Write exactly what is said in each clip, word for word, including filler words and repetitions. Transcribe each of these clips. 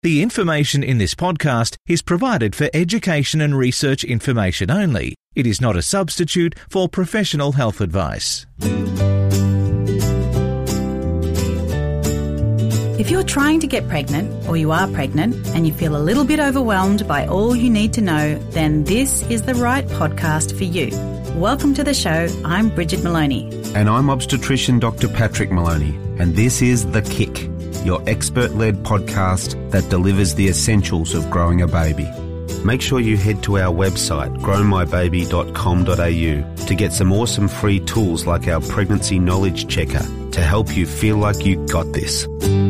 The information in this podcast is provided for education and research information only. It is not a substitute for professional health advice. If you're trying to get pregnant, or you are pregnant, and you feel a little bit overwhelmed by all you need to know, then this is the right podcast for you. Welcome to the show. I'm Bridget Maloney. And I'm obstetrician Doctor Patrick Maloney. And this is The Kick, your expert-led podcast that delivers the essentials of growing a baby. Make sure you head to our website, grow my baby dot com dot a u, to get some awesome free tools like our pregnancy knowledge checker to help you feel like you got this.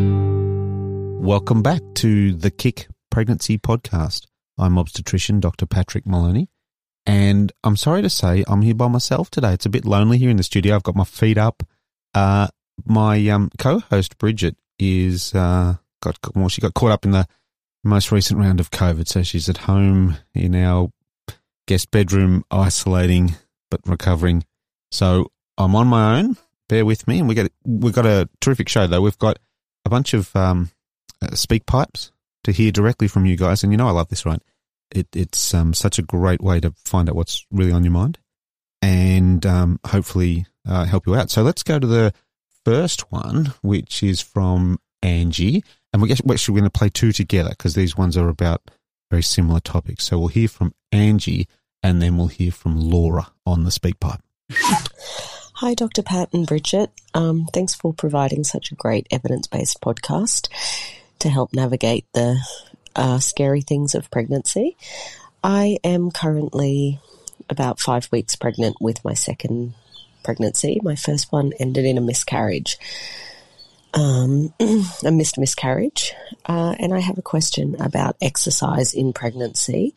Welcome back to the Kick Pregnancy Podcast. I'm obstetrician Doctor Patrick Maloney, and I'm sorry to say I'm here by myself today. It's a bit lonely here in the studio. I've got my feet up. Uh, my um, co-host Bridget is uh, got well, she got caught up in the most recent round of COVID, so she's at home in our guest bedroom, isolating but recovering. So I'm on my own. Bear with me, and we got we got a terrific show though. We've got a bunch of um, uh, speak pipes to hear directly from you guys, and you know I love this, right? It, it's um, such a great way to find out what's really on your mind, and um, hopefully uh, help you out. So let's go to the first one, which is from Angie, and we guess we're actually going to play two together because these ones are about very similar topics. So we'll hear from Angie, and then we'll hear from Laura on the speak pipe. Hi, Doctor Pat and Bridget. Um, thanks for providing such a great evidence-based podcast to help navigate the uh, scary things of pregnancy. I am currently about five weeks pregnant with my second pregnancy. My first one ended in a miscarriage, um, a missed miscarriage, uh, and I have a question about exercise in pregnancy.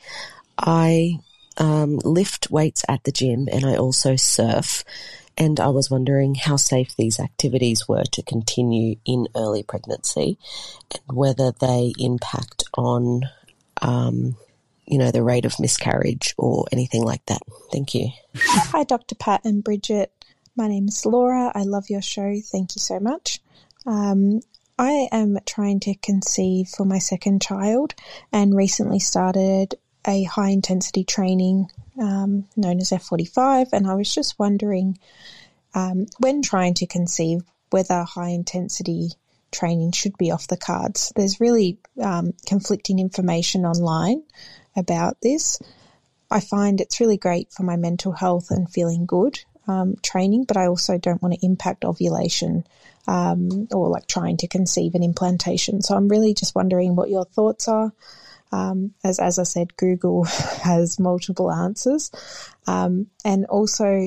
I um, lift weights at the gym and I also surf, and I was wondering how safe these activities were to continue in early pregnancy and whether they impact on, um, you know, the rate of miscarriage or anything like that. Thank you. Hi, Doctor Pat and Bridget. My name is Laura. I love your show. Thank you so much. Um, I am trying to conceive for my second child and recently started a high-intensity training um, known as F forty-five, and I was just wondering, um, when trying to conceive, whether high-intensity training should be off the cards. There's really um, conflicting information online about this. I find it's really great for my mental health and feeling good, um, training, but I also don't want to impact ovulation um, or like trying to conceive an implantation. So I'm really just wondering what your thoughts are. Um, as as I said, Google has multiple answers. Um, and also,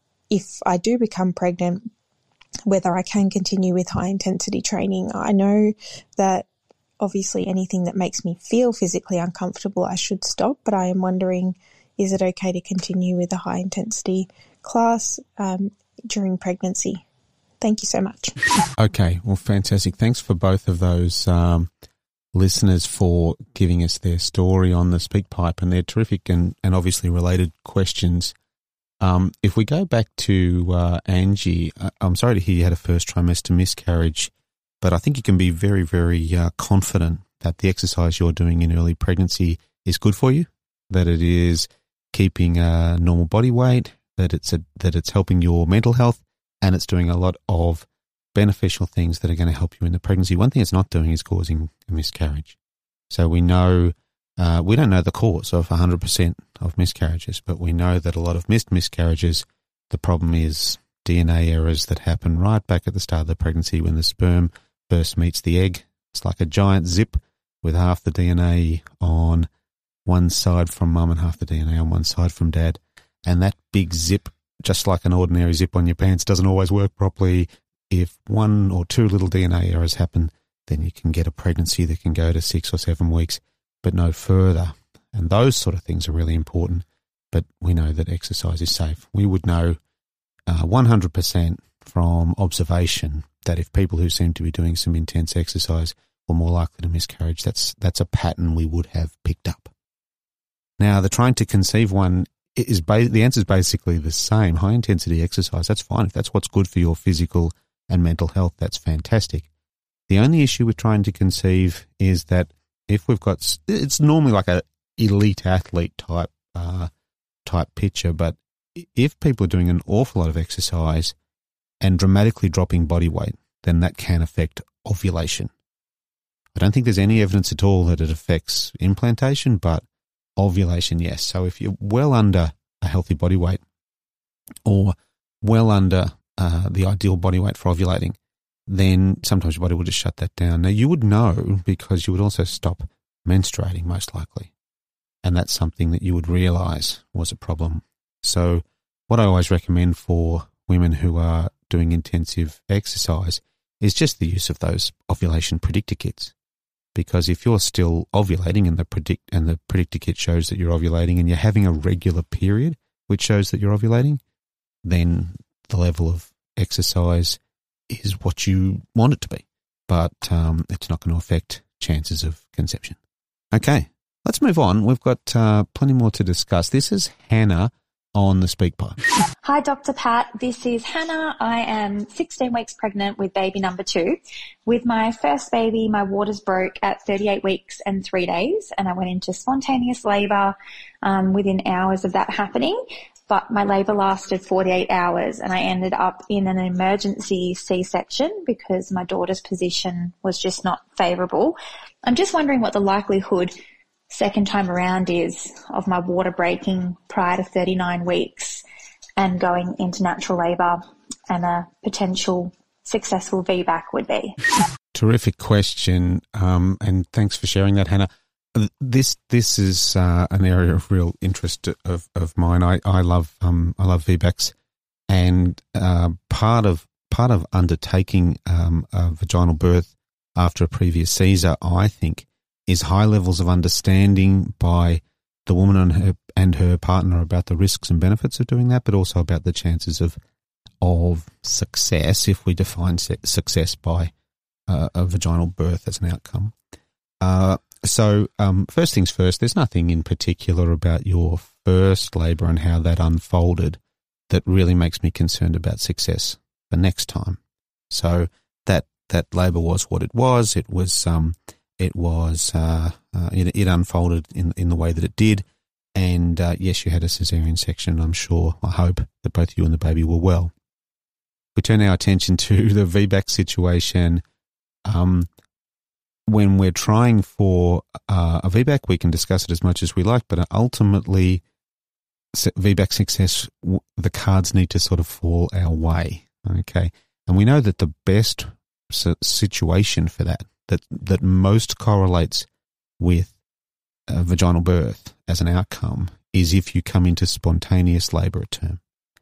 if I do become pregnant, whether I can continue with high-intensity training. I know that obviously anything that makes me feel physically uncomfortable, I should stop, but I am wondering, is it okay to continue with a high-intensity class um, during pregnancy? Thank you so much. Okay, well, fantastic. Thanks for both of those um listeners for giving us their story on the speak pipe, and they're terrific and, and obviously related questions. Um, if we go back to uh, Angie, I'm sorry to hear you had a first trimester miscarriage, but I think you can be very, very uh, confident that the exercise you're doing in early pregnancy is good for you, that it is keeping a normal body weight, that it's a, that it's helping your mental health, and it's doing a lot of beneficial things that are going to help you in the pregnancy. One thing it's not doing is causing a miscarriage. So we know, uh, we don't know the cause of one hundred percent of miscarriages, but we know that a lot of missed miscarriages, the problem is D N A errors that happen right back at the start of the pregnancy when the sperm first meets the egg. It's like a giant zip with half the D N A on one side from mum and half the D N A on one side from dad. And that big zip, just like an ordinary zip on your pants, doesn't always work properly. If one or two little D N A errors happen, then you can get a pregnancy that can go to six or seven weeks, but no further. And those sort of things are really important, but we know that exercise is safe. We would know uh, one hundred percent from observation that if people who seem to be doing some intense exercise were more likely to miscarriage, that's that's a pattern we would have picked up. Now, the trying to conceive one is ba- the answer is basically the same. High intensity exercise, that's fine. If that's what's good for your physical and mental health, that's fantastic. The only issue with trying to conceive is that if we've got, it's normally like a elite athlete type uh, type picture, but if people are doing an awful lot of exercise and dramatically dropping body weight, then that can affect ovulation. I don't think there's any evidence at all that it affects implantation, but ovulation, yes. So if you're well under a healthy body weight or well under uh, the ideal body weight for ovulating, then sometimes your body will just shut that down. Now, you would know because you would also stop menstruating, most likely. And that's something that you would realise was a problem. So what I always recommend for women who are doing intensive exercise is just the use of those ovulation predictor kits. Because if you're still ovulating and the predict and the predictor kit shows that you're ovulating and you're having a regular period which shows that you're ovulating, then the level of exercise is what you want it to be. But um, it's not going to affect chances of conception. Okay, let's move on. We've got uh, plenty more to discuss. This is Hannah on the SpeakPipe. Hi, Doctor Pat. This is Hannah. I am sixteen weeks pregnant with baby number two. With my first baby, my waters broke at thirty-eight weeks and three days, and I went into spontaneous labour um, within hours of that happening. But my labour lasted forty-eight hours, and I ended up in an emergency C-section because my daughter's position was just not favourable. I'm just wondering what the likelihood second time around is of my water breaking prior to thirty-nine weeks and going into natural labour and a potential successful V BAC would be. Terrific question, um, and thanks for sharing that, Hannah. This this is uh, an area of real interest of, of mine. I, I love um I love V BACs, and uh, part of part of undertaking um, a vaginal birth after a previous Caesar, I think, is high levels of understanding by the woman and her and her partner about the risks and benefits of doing that, but also about the chances of of success if we define success by uh, a vaginal birth as an outcome. Uh, so um, first things first, there's nothing in particular about your first labour and how that unfolded that really makes me concerned about success for next time. So that that labour was what it was. It was um, it was uh, uh, it, it unfolded in in the way that it did, and uh, yes, you had a caesarean section. I'm sure, I hope that both you and the baby were well. We turn our attention to the V BAC situation. Um, when we're trying for uh, a V BAC, we can discuss it as much as we like, but ultimately, V BAC success, the cards need to sort of fall our way, okay? And we know that the best situation for that, that, that most correlates with a vaginal birth as an outcome, is if you come into spontaneous labour at term.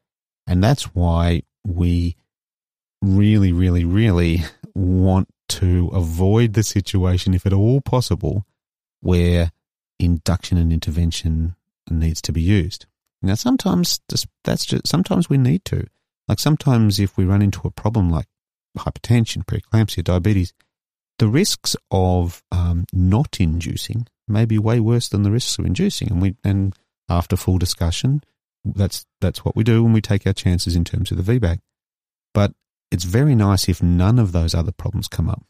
And that's why we really, really, really want to avoid the situation, if at all possible, where induction and intervention needs to be used. Now, sometimes that's just, sometimes we need to. Like sometimes if we run into a problem like hypertension, preeclampsia, diabetes, the risks of um, not inducing may be way worse than the risks of inducing. And we and after full discussion, that's that's what we do when we take our chances in terms of the V BAC. But it's very nice if none of those other problems come up.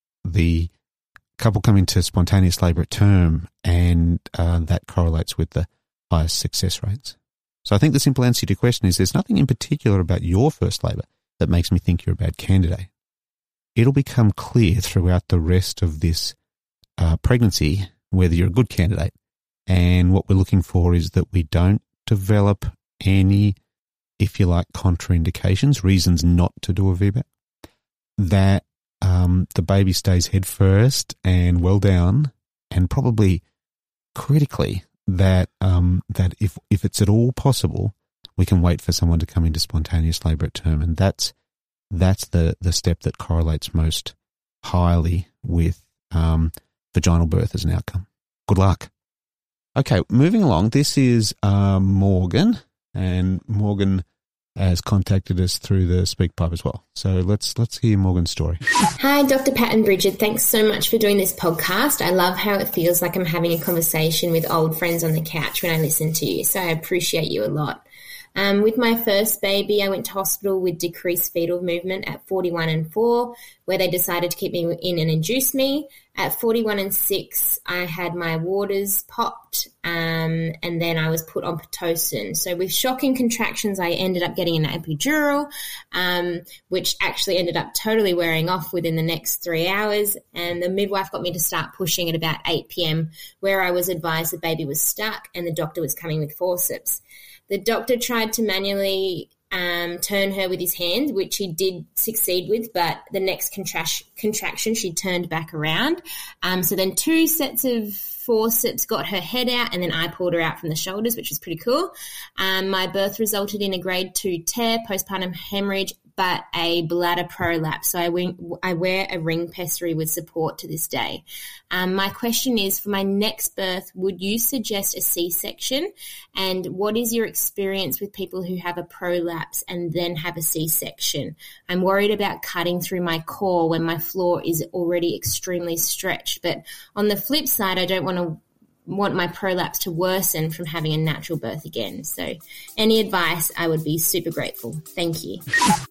The couple come into spontaneous labour at term, and uh, that correlates with the highest success rates. So I think the simple answer to your question is there's nothing in particular about your first labour that makes me think you're a bad candidate. It'll become clear throughout the rest of this uh, pregnancy whether you're a good candidate. And what we're looking for is that we don't develop any, if you like, contraindications, reasons not to do a V BAC, that um, the baby stays head first and well down, and probably critically that um, that if if it's at all possible, we can wait for someone to come into spontaneous labour at term, and that's that's the the step that correlates most highly with um, vaginal birth as an outcome. Good luck. Okay, moving along. This is uh, Morgan, and Morgan has contacted us through the SpeakPipe as well. So let's let's hear Morgan's story. Hi, Doctor Pat and Bridget. Thanks so much for doing this podcast. I love how it feels like I'm having a conversation with old friends on the couch when I listen to you, so I appreciate you a lot. Um, with my first baby, I went to hospital with decreased fetal movement at forty-one and four, where they decided to keep me in and induce me. At forty-one and six, I had my waters popped, um, and then I was put on Pitocin. So with shocking contractions, I ended up getting an epidural, um, which actually ended up totally wearing off within the next three hours. And the midwife got me to start pushing at about eight p.m., where I was advised the baby was stuck and the doctor was coming with forceps. The doctor tried to manually Um, turn her with his hand, which he did succeed with, but the next contrac- contraction she turned back around. Um, so then two sets of forceps got her head out, and then I pulled her out from the shoulders, which was pretty cool. Um, my birth resulted in a grade two tear, postpartum hemorrhage, but a bladder prolapse. So I, wing, I wear a ring pessary with support to this day. Um, my question is, for my next birth, would you suggest a C-section? And what is your experience with people who have a prolapse and then have a C-section? I'm worried about cutting through my core when my floor is already extremely stretched. But on the flip side, I don't want to want my prolapse to worsen from having a natural birth again. So any advice, I would be super grateful. Thank you.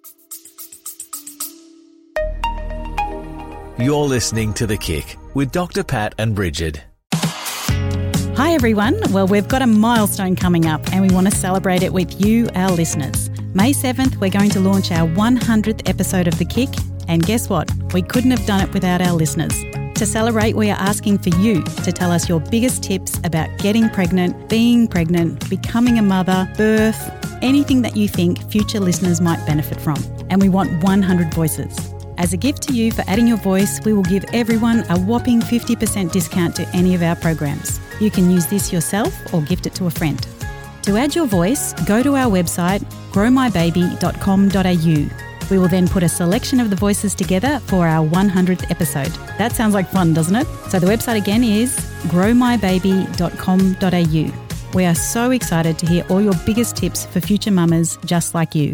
You're listening to The Kick with Doctor Pat and Bridget. Hi everyone. Well, we've got a milestone coming up and we want to celebrate it with you, our listeners. May seventh, we're going to launch our one hundredth episode of The Kick, and guess what? We couldn't have done it without our listeners. To celebrate, we are asking for you to tell us your biggest tips about getting pregnant, being pregnant, becoming a mother, birth, anything that you think future listeners might benefit from. And we want one hundred voices. As a gift to you for adding your voice, we will give everyone a whopping fifty percent discount to any of our programs. You can use this yourself or gift it to a friend. To add your voice, go to our website, grow my baby dot com dot a u. We will then put a selection of the voices together for our one hundredth episode. That sounds like fun, doesn't it? So the website again is grow my baby dot com dot a u. We are so excited to hear all your biggest tips for future mamas just like you.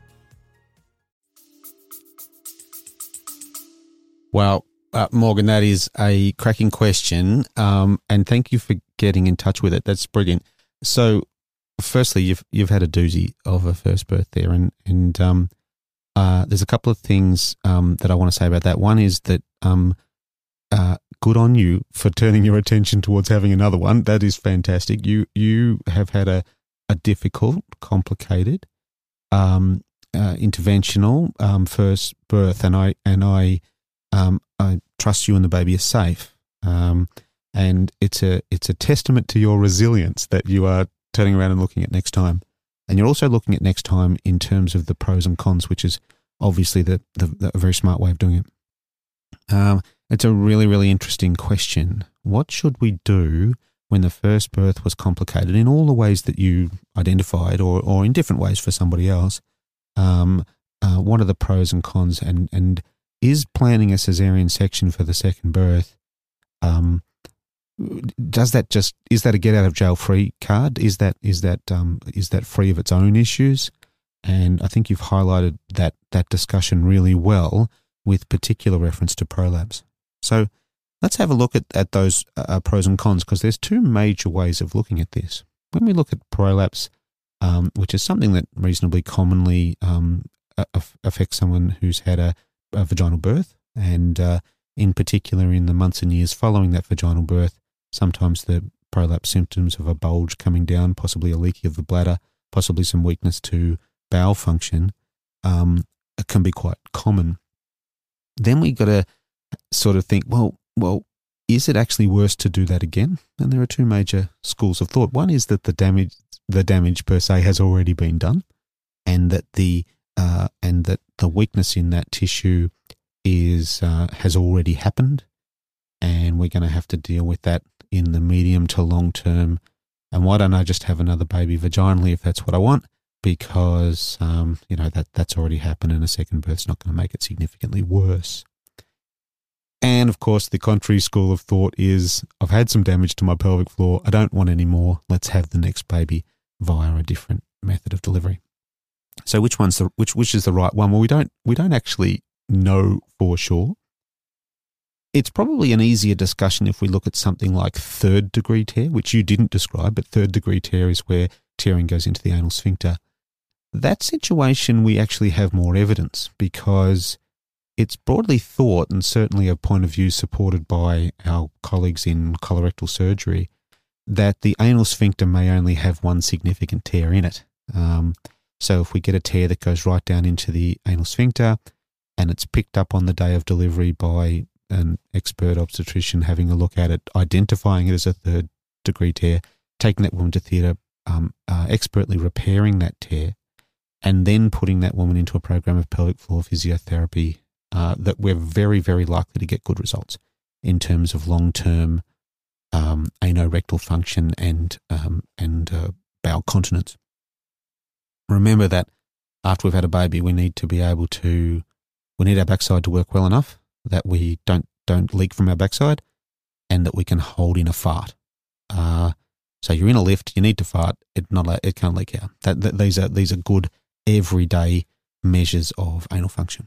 Well, uh, Morgan, that is a cracking question, um, and thank you for getting in touch with it. That's brilliant. So, firstly, you've you've had a doozy of a first birth there, and and um, uh, there's a couple of things um, that I want to say about that. One is that um, uh, good on you for turning your attention towards having another one. That is fantastic. You you have had a a difficult, complicated, um, uh, interventional um, first birth, and I and I. Um, I trust you and the baby are safe, um, and it's a it's a testament to your resilience that you are turning around and looking at next time, and you're also looking at next time in terms of the pros and cons, which is obviously the, the, the a very smart way of doing it. Um, it's a really really interesting question. What should we do when the first birth was complicated in all the ways that you identified, or or in different ways for somebody else? Um, uh, what are the pros and cons, and and is planning a cesarean section for the second birth, um, does that just, is that a get out of jail free card? Is that, is that, um, is that free of its own issues? And I think you've highlighted that, that discussion really well with particular reference to prolapse. So let's have a look at, at those uh, pros and cons, because there's two major ways of looking at this. When we look at prolapse, um, which is something that reasonably commonly um, affects someone who's had a a vaginal birth, and uh, in particular in the months and years following that vaginal birth, sometimes the prolapse symptoms of a bulge coming down, possibly a leaking of the bladder, possibly some weakness to bowel function, um, can be quite common. Then we got to sort of think, well, well, is it actually worse to do that again? And there are two major schools of thought. One is that the damage, the damage per se has already been done, and that the Uh, and that the weakness in that tissue is uh, has already happened, and we're going to have to deal with that in the medium to long term. And why don't I just have another baby vaginally if that's what I want? Because um, you know that that's already happened, and a second birth's not going to make it significantly worse. And of course, the contrary school of thought is, I've had some damage to my pelvic floor. I don't want any more. Let's have the next baby via a different method of delivery. So which one's the which which is the right one? Well, we don't we don't actually know for sure. It's probably an easier discussion if we look at something like third degree tear, which you didn't describe, but third degree tear is where tearing goes into the anal sphincter. That situation we actually have more evidence, because it's broadly thought, and certainly a point of view supported by our colleagues in colorectal surgery, that the anal sphincter may only have one significant tear in it. Um, so if we get a tear that goes right down into the anal sphincter and it's picked up on the day of delivery by an expert obstetrician having a look at it, identifying it as a third degree tear, taking that woman to theatre, um, uh, expertly repairing that tear, and then putting that woman into a program of pelvic floor physiotherapy, uh, that we're very, very likely to get good results in terms of long-term um, anorectal function and um, and uh, bowel continence. Remember that after we've had a baby, we need to be able to, we need our backside to work well enough that we don't don't leak from our backside, and that we can hold in a fart. Uh, so you're in a lift, you need to fart, it not it can't leak out. That, that these are these are good everyday measures of anal function.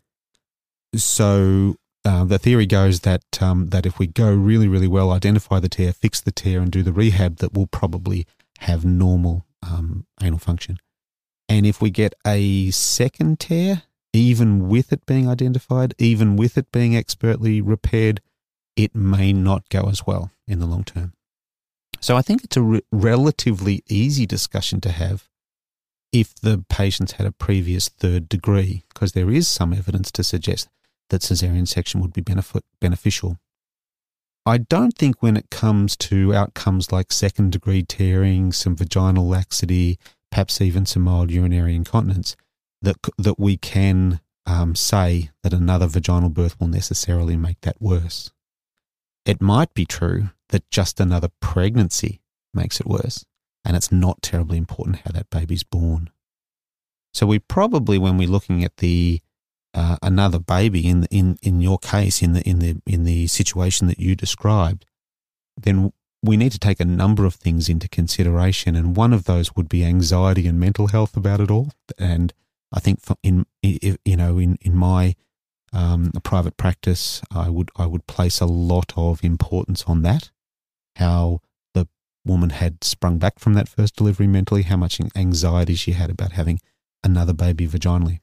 So uh, the theory goes that um, that if we go really really well, identify the tear, fix the tear, and do the rehab, that we'll probably have normal um, anal function. And if we get a second tear, even with it being identified, even with it being expertly repaired, it may not go as well in the long term. So I think it's a re- relatively easy discussion to have if the patient's had a previous third degree, because there is some evidence to suggest that caesarean section would be benefit, beneficial. I don't think when it comes to outcomes like second degree tearing, some vaginal laxity, perhaps even some mild urinary incontinence, that that we can um, say that another vaginal birth will necessarily make that worse. It might be true that just another pregnancy makes it worse, and it's not terribly important how that baby's born. So we probably, when we're looking at the uh, another baby in in in your case, in the in the in the situation that you described, then we need to take a number of things into consideration, and one of those would be anxiety and mental health about it all. And I think for in you know in in my um, private practice, I would I would place a lot of importance on that. How the woman had sprung back from that first delivery mentally, how much anxiety she had about having another baby vaginally.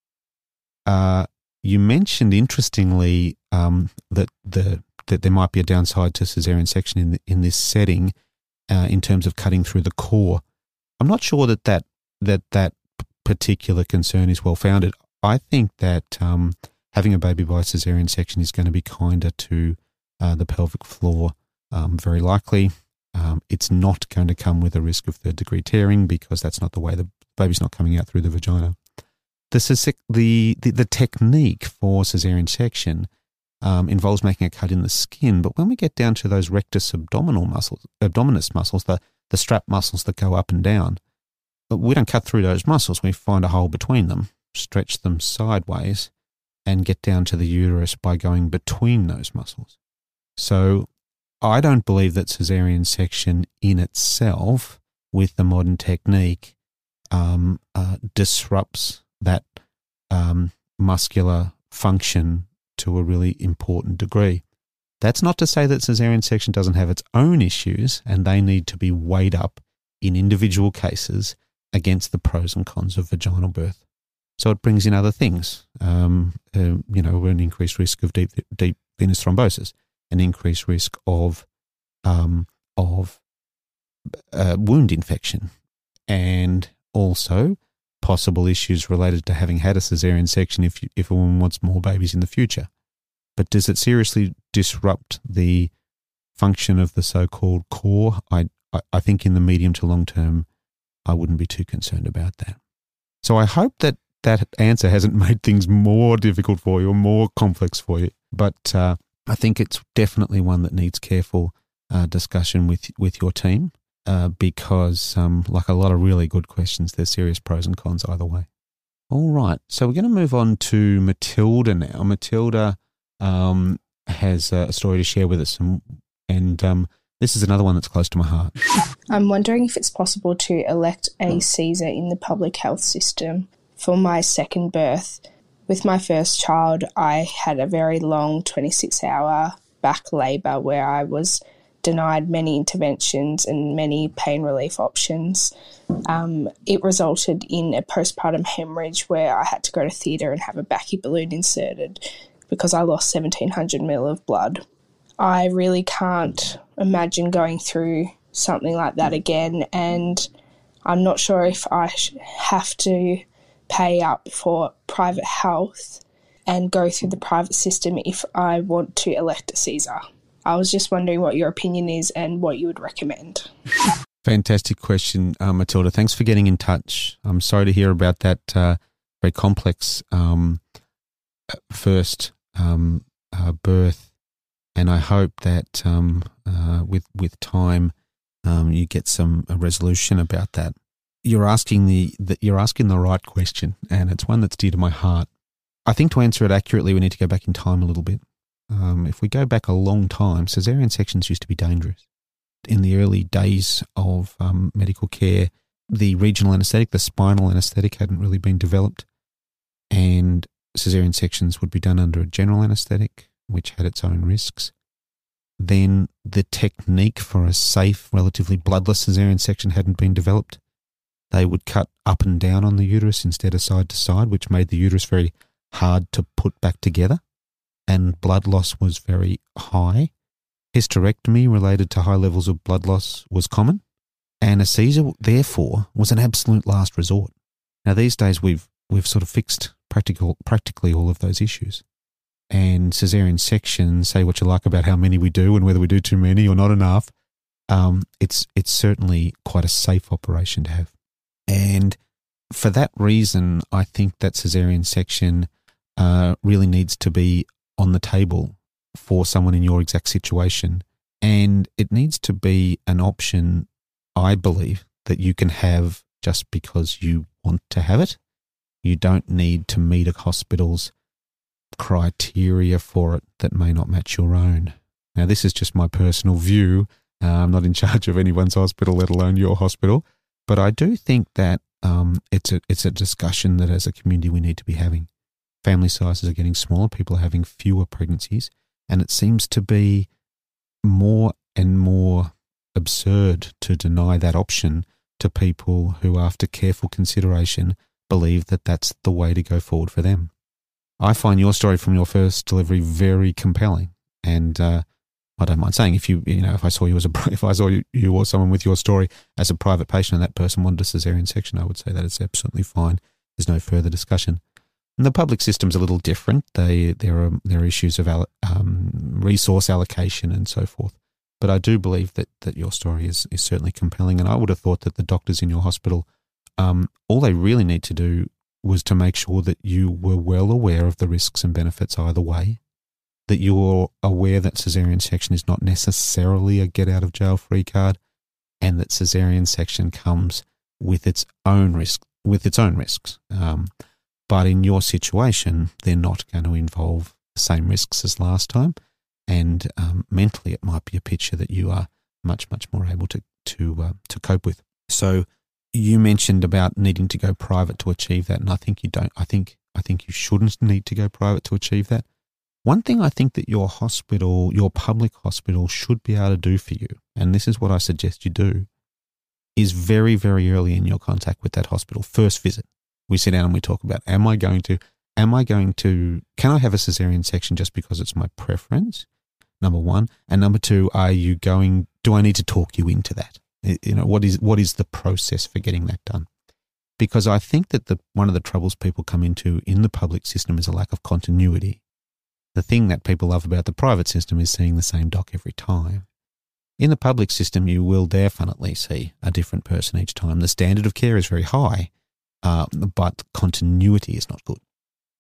Uh, you mentioned interestingly um, that the that there might be a downside to caesarean section in the, in this setting uh, in terms of cutting through the core. I'm not sure that that that, that particular concern is well founded. I think that um, having a baby by caesarean section is going to be kinder to uh, the pelvic floor, um, very likely. Um, it's not going to come with a risk of third degree tearing because that's not the way the baby's not coming out through the vagina. The, the, the, the technique for caesarean section um, involves making a cut in the skin, but when we get down to those rectus abdominal muscles, abdominis muscles, the, the strap muscles that go up and down, but we don't cut through those muscles. We find a hole between them, stretch them sideways, and get down to the uterus by going between those muscles. So I don't believe that caesarean section in itself, with the modern technique, um, uh, disrupts that um, muscular function to a really important degree. That's not to say that caesarean section doesn't have its own issues, and they need to be weighed up in individual cases against the pros and cons of vaginal birth. So it brings in other things, um, uh, you know, an increased risk of deep deep venous thrombosis, an increased risk of um, of uh, wound infection, and also possible issues related to having had a caesarean section if you, if a woman wants more babies in the future. But does it seriously disrupt the function of the so-called core? I, I, I think in the medium to long term, I wouldn't be too concerned about that. So I hope that that answer hasn't made things more difficult for you or more complex for you. But uh, I think it's definitely one that needs careful uh, discussion with, with your team. Uh, because, um, like a lot of really good questions, there's serious pros and cons either way. All right, so we're going to move on to Matilda now. Matilda um, has a story to share with us, and, and um, this is another one that's close to my heart. I'm wondering if it's possible to elect a Caesar in the public health system for my second birth. With my first child, I had a very long twenty-six hour back labour where I was denied many interventions and many pain relief options. Um, it resulted in a postpartum hemorrhage where I had to go to theatre and have a Bachy balloon inserted because I lost seventeen hundred mil of blood. I really can't imagine going through something like that again, and I'm not sure if I have to pay up for private health and go through the private system if I want to elect a Caesar. I was just wondering what your opinion is and what you would recommend. Fantastic question, uh, Matilda. Thanks for getting in touch. I'm sorry to hear about that uh, very complex um, first um, uh, birth, and I hope that um, uh, with with time um, you get some a resolution about that. You're asking the, the you're asking the right question, and it's one that's dear to my heart. I think to answer it accurately, we need to go back in time a little bit. Um, if we go back a long time, caesarean sections used to be dangerous. In the early days of um, medical care, the regional anaesthetic, the spinal anaesthetic hadn't really been developed, and caesarean sections would be done under a general anaesthetic, which had its own risks. Then the technique for a safe, relatively bloodless caesarean section hadn't been developed. They would cut up and down on the uterus instead of side to side, which made the uterus very hard to put back together, and blood loss was very high. Hysterectomy related to high levels of blood loss was common, and a Caesar, therefore, was an absolute last resort. Now, these days we've we've sort of fixed practical practically all of those issues, and caesarean sections, say what you like about how many we do and whether we do too many or not enough, um, it's it's certainly quite a safe operation to have. And for that reason, I think that caesarean section uh, really needs to be on the table for someone in your exact situation. And it needs to be an option, I believe, that you can have just because you want to have it. You don't need to meet a hospital's criteria for it that may not match your own. Now, this is just my personal view. Uh, I'm not in charge of anyone's hospital, let alone your hospital. But I do think that um, it's a it's a discussion that as a community we need to be having. Family sizes are getting smaller, people are having fewer pregnancies, and it seems to be more and more absurd to deny that option to people who, after careful consideration, believe that that's the way to go forward for them. I find your story from your first delivery very compelling, and uh, I don't mind saying if you, you know, if I saw you as a, if I saw you, you or someone with your story as a private patient and that person wanted a caesarean section, I would say that it's absolutely fine. There's no further discussion. And the public system's a little different. They there are there are issues of um, resource allocation and so forth. But I do believe that that your story is is certainly compelling, and I would have thought that the doctors in your hospital, um, all they really need to do was to make sure that you were well aware of the risks and benefits either way, that you're aware that caesarean section is not necessarily a get-out-of-jail-free card, and that caesarean section comes with its own risk, with its own risks. Um, but in your situation, they're not going to involve the same risks as last time, and um, mentally it might be a picture that you are much, much more able to to uh, to cope with. So you mentioned about needing to go private to achieve that, and I think you don't. I think I think you shouldn't need to go private to achieve that. One thing I think that your hospital, your public hospital, should be able to do for you, and this is what I suggest you do, is very, very early in your contact with that hospital, first visit, we sit down and we talk about, am I going to, am I going to, can I have a caesarean section just because it's my preference? Number one. And number two, are you going, do I need to talk you into that? You know, what is, what is the process for getting that done? Because I think that the, one of the troubles people come into in the public system is a lack of continuity. The thing that people love about the private system is seeing the same doc every time. In the public system, you will definitely see a different person each time. The standard of care is very high, uh, but continuity is not good.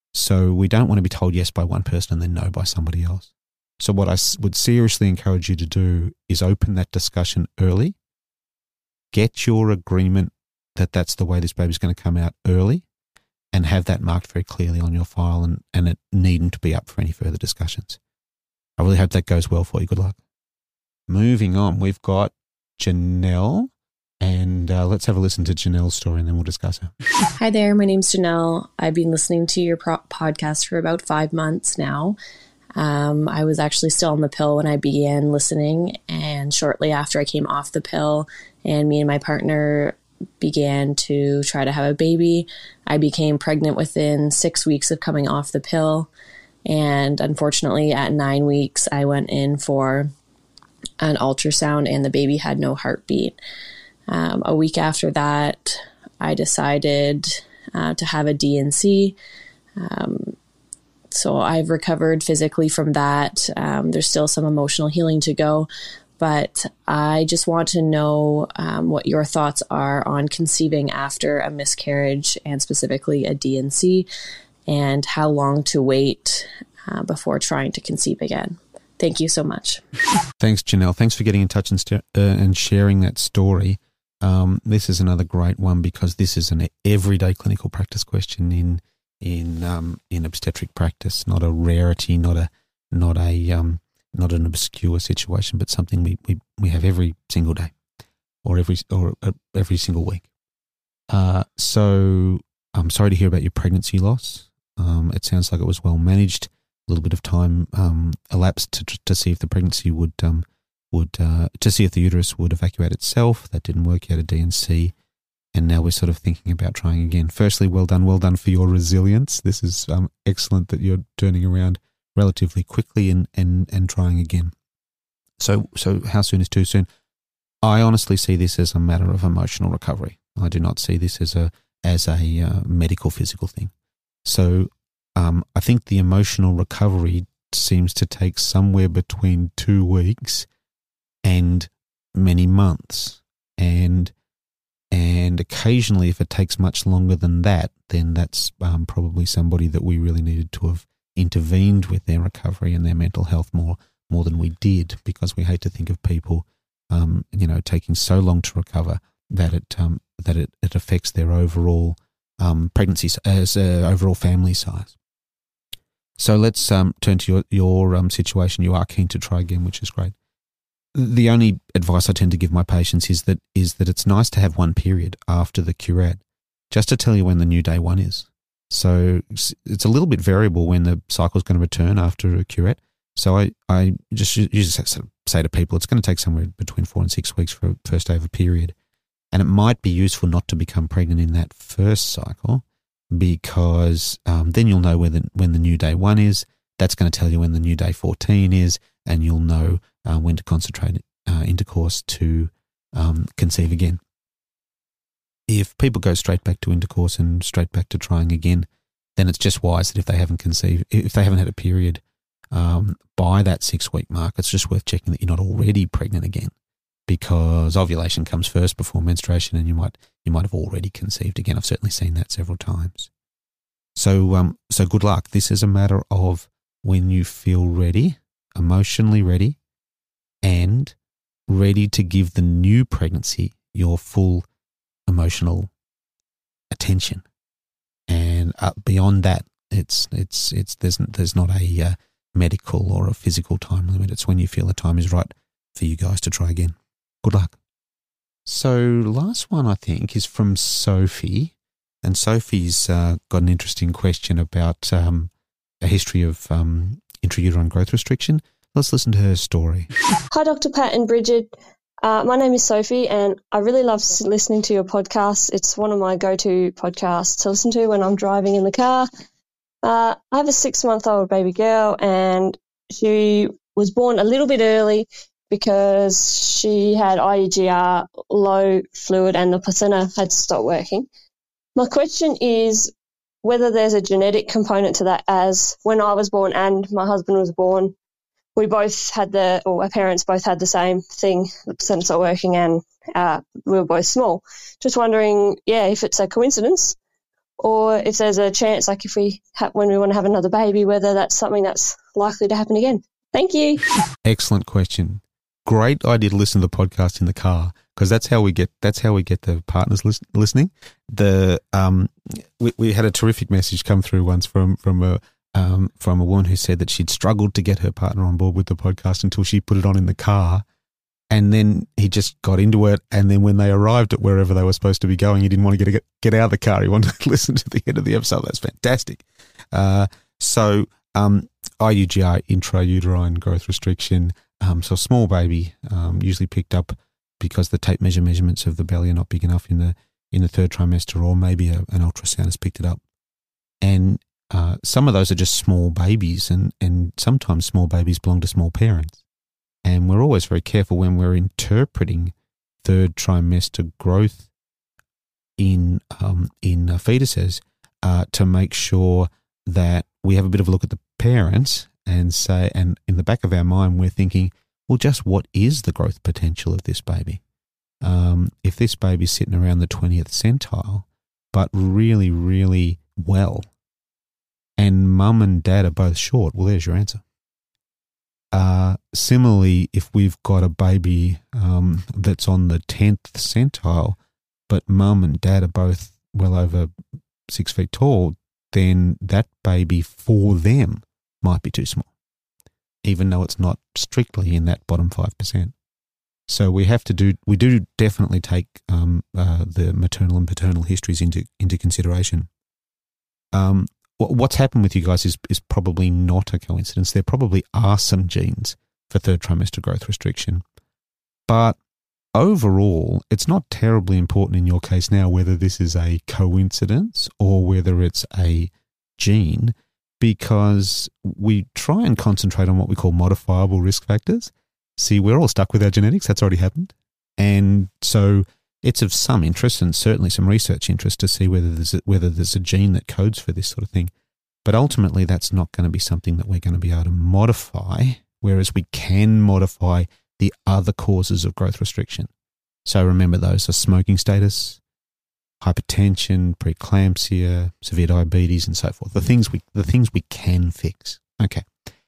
So we don't want to be told yes by one person and then no by somebody else. So what I would seriously encourage you to do is open that discussion early, get your agreement that that's the way this baby's going to come out early, and have that marked very clearly on your file, and, and it needn't be up for any further discussions. I really hope that goes well for you. Good luck. Moving on, we've got Janelle, and uh, let's have a listen to Janelle's story and then we'll discuss her. Hi there, my name's Janelle. I've been listening to your pro- podcast for about five months now. Um, I was actually still on the pill when I began listening, and shortly after I came off the pill and me and my partner began to try to have a baby, I became pregnant within six weeks of coming off the pill. And unfortunately, at nine weeks, I went in for an ultrasound and the baby had no heartbeat. Um, a week after that, I decided uh, to have a D and C. Um, so I've recovered physically from that. Um, there's still some emotional healing to go, but I just want to know um, what your thoughts are on conceiving after a miscarriage and specifically a D and C, and how long to wait uh, before trying to conceive again. Thank you so much. Thanks, Janelle. Thanks for getting in touch and, st- uh, and sharing that story. Um, this is another great one because this is an everyday clinical practice question in in um, in obstetric practice, not a rarity, not a not a um, not an obscure situation, but something we, we, we have every single day, or every or uh, every single week. Uh, so I'm sorry to hear about your pregnancy loss. Um, it sounds like it was well managed. A little bit of time um, elapsed to to see if the pregnancy would um, would uh, to see if the uterus would evacuate itself. That didn't work. You had a D and C, and now we're sort of thinking about trying again. Firstly, well done, well done for your resilience. This is um, excellent that you're turning around relatively quickly and, and, and trying again. So so how soon is too soon? I honestly see this as a matter of emotional recovery. I do not see this as a as a uh, medical physical thing. So um, I think the emotional recovery seems to take somewhere between two weeks and many months. And and occasionally, if it takes much longer than that, then that's um, probably somebody that we really needed to have intervened with their recovery and their mental health more more than we did, because we hate to think of people, um, you know, taking so long to recover that it um, that it, it affects their overall um, pregnancy as uh, overall family size. So let's um, turn to your your um, situation. You are keen to try again, which is great. The only advice I tend to give my patients is that is that it's nice to have one period after the curette, just to tell you when the new day one is. So it's a little bit variable when the cycle is going to return after a curette. So I, I just usually say to people it's going to take somewhere between four and six weeks for a first day of a period. And it might be useful not to become pregnant in that first cycle, because um, then you'll know when the, when the new day one is. That's going to tell you when the new day fourteen is, and you'll know uh, when to concentrate uh, intercourse to um, conceive again. If people go straight back to intercourse and straight back to trying again, then it's just wise that if they haven't conceived, if they haven't had a period um, by that six-week mark, it's just worth checking that you're not already pregnant again, because ovulation comes first before menstruation, and you might you might have already conceived again. I've certainly seen that several times. So um, so good luck. This is a matter of when you feel ready, emotionally ready, and ready to give the new pregnancy your full emotional attention. And uh, beyond that, it's it's it's there's there's not a uh, medical or a physical time limit. It's when you feel the time is right for you guys to try again. Good luck. So last one I think is from Sophie, and Sophie's uh, got an interesting question about um, a history of um, intrauterine growth restriction. Let's listen to her story. Hi, Doctor Pat and Bridget. Uh, my name is Sophie, and I really love listening to your podcast. It's one of my go-to podcasts to listen to when I'm driving in the car. Uh, I have a six-month-old baby girl, and she was born a little bit early because she had I U G R, low fluid, and the placenta had stopped working. My question is whether there's a genetic component to that, as when I was born and my husband was born, we both had the, or our parents both had the same thing, the placenta stopped working, and uh, we were both small. Just wondering, yeah, if it's a coincidence or if there's a chance, like if we have, when we want to have another baby, whether that's something that's likely to happen again. Thank you. Excellent question. Great idea to listen to the podcast in the car, because that's how we get that's how we get the partners lis- listening. The um, we, we had a terrific message come through once from from a um, from a woman who said that she'd struggled to get her partner on board with the podcast until she put it on in the car, and then he just got into it. And then when they arrived at wherever they were supposed to be going, he didn't want to get get out of the car. He wanted to listen to the end of the episode. That's fantastic. Uh, so um, I U G R, intrauterine growth restriction. Um, so a small baby, um, usually picked up because the tape measure measurements of the belly are not big enough in the in the third trimester, or maybe a, an ultrasound has picked it up. And uh, some of those are just small babies, and, and sometimes small babies belong to small parents. And we're always very careful when we're interpreting third trimester growth in um, in uh, fetuses uh, to make sure that we have a bit of a look at the parents and say, and in the back of our mind, we're thinking, well, just what is the growth potential of this baby? Um, if this baby's sitting around the twentieth centile, but really, really well, and mum and dad are both short, well, there's your answer. Uh, similarly, if we've got a baby um, that's on the tenth centile, but mum and dad are both well over six feet tall, then that baby for them might be too small, even though it's not strictly in that bottom five percent. So we have to do, we do definitely take um, uh, the maternal and paternal histories into into consideration. Um, what's happened with you guys is is probably not a coincidence. There probably are some genes for third trimester growth restriction, but overall, it's not terribly important in your case now whether this is a coincidence or whether it's a gene, because we try and concentrate on what we call modifiable risk factors. See, we're all stuck with our genetics. That's already happened. And so it's of some interest, and certainly some research interest, to see whether there's a, whether there's a gene that codes for this sort of thing. But ultimately, that's not going to be something that we're going to be able to modify, whereas we can modify the other causes of growth restriction. So remember, those are smoking status, hypertension, preeclampsia, severe diabetes, and so forth. The things we the things we can fix. Okay,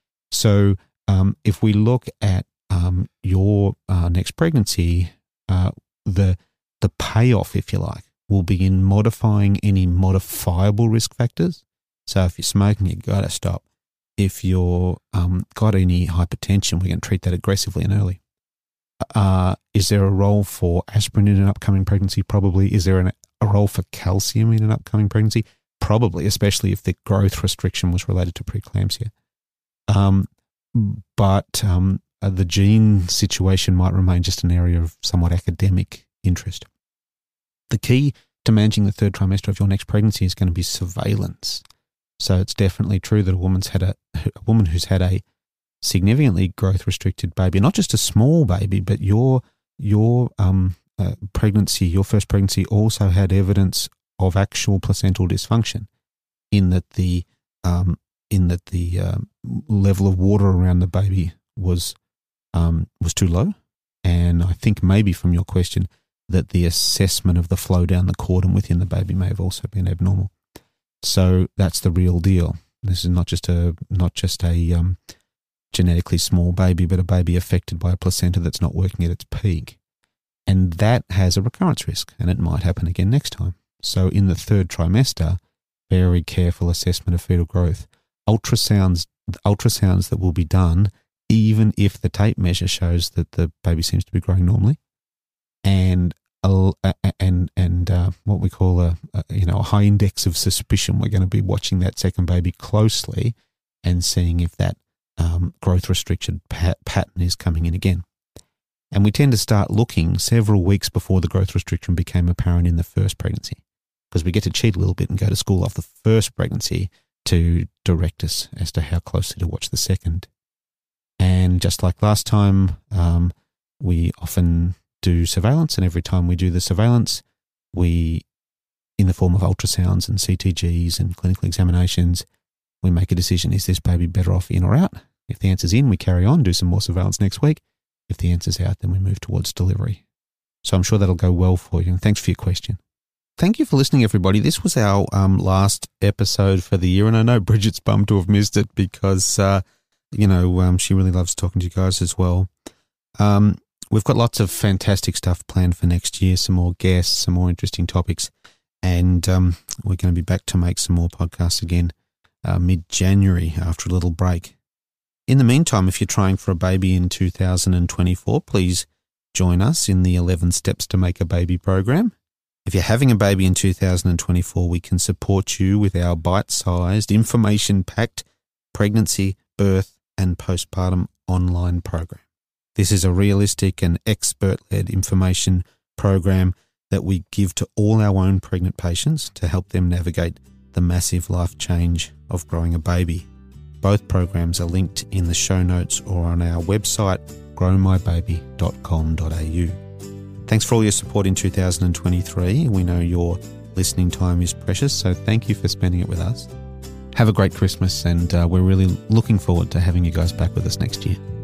so um, if we look at um, your uh, next pregnancy, uh, the the payoff, if you like, will be in modifying any modifiable risk factors. So if you're smoking, you've got to stop. If you've um, got any hypertension, we're going to treat that aggressively and early. Uh, is there a role for aspirin in an upcoming pregnancy? Probably. Is there an, a role for calcium in an upcoming pregnancy? Probably, especially if the growth restriction was related to preeclampsia. Um, but um, uh, the gene situation might remain just an area of somewhat academic interest. The key to managing the third trimester of your next pregnancy is going to be surveillance. So it's definitely true that a woman's had a, a woman who's had a significantly growth restricted baby, not just a small baby, but your your um, uh, pregnancy, your first pregnancy, also had evidence of actual placental dysfunction, in that the um, in that the uh, level of water around the baby was um, was too low, and I think maybe from your question that the assessment of the flow down the cord and within the baby may have also been abnormal. So that's the real deal. This is not just a not just a um, genetically small baby, but a baby affected by a placenta that's not working at its peak. And that has a recurrence risk, and it might happen again next time. So in the third trimester, very careful assessment of fetal growth. Ultrasounds, ultrasounds that will be done even if the tape measure shows that the baby seems to be growing normally, and a, and and uh, what we call a, a you know a high index of suspicion. We're going to be watching that second baby closely and seeing if that Um, growth restriction pat- pattern is coming in again. And we tend to start looking several weeks before the growth restriction became apparent in the first pregnancy, because we get to cheat a little bit and go to school off the first pregnancy to direct us as to how closely to watch the second. And just like last time, um, we often do surveillance, and every time we do the surveillance, we, in the form of ultrasounds and C T Gs and clinical examinations, we make a decision, is this baby better off in or out? If the answer's in, we carry on, do some more surveillance next week. If the answer's out, then we move towards delivery. So I'm sure that'll go well for you. And thanks for your question. Thank you for listening, everybody. This was our um, last episode for the year. And I know Bridget's bummed to have missed it because, uh, you know, um, she really loves talking to you guys as well. Um, we've got lots of fantastic stuff planned for next year, some more guests, some more interesting topics. And um, we're going to be back to make some more podcasts again uh, mid-January after a little break. In the meantime, if you're trying for a baby in two thousand twenty-four, please join us in the eleven Steps to Make a Baby program. If you're having a baby in two thousand twenty-four, we can support you with our bite-sized, information-packed pregnancy, birth and postpartum online program. This is a realistic and expert-led information program that we give to all our own pregnant patients to help them navigate the massive life change of growing a baby. Both programs are linked in the show notes or on our website, grow my baby dot com dot a u. Thanks for all your support in two thousand twenty-three. We know your listening time is precious, so thank you for spending it with us. Have a great Christmas, and uh, we're really looking forward to having you guys back with us next year.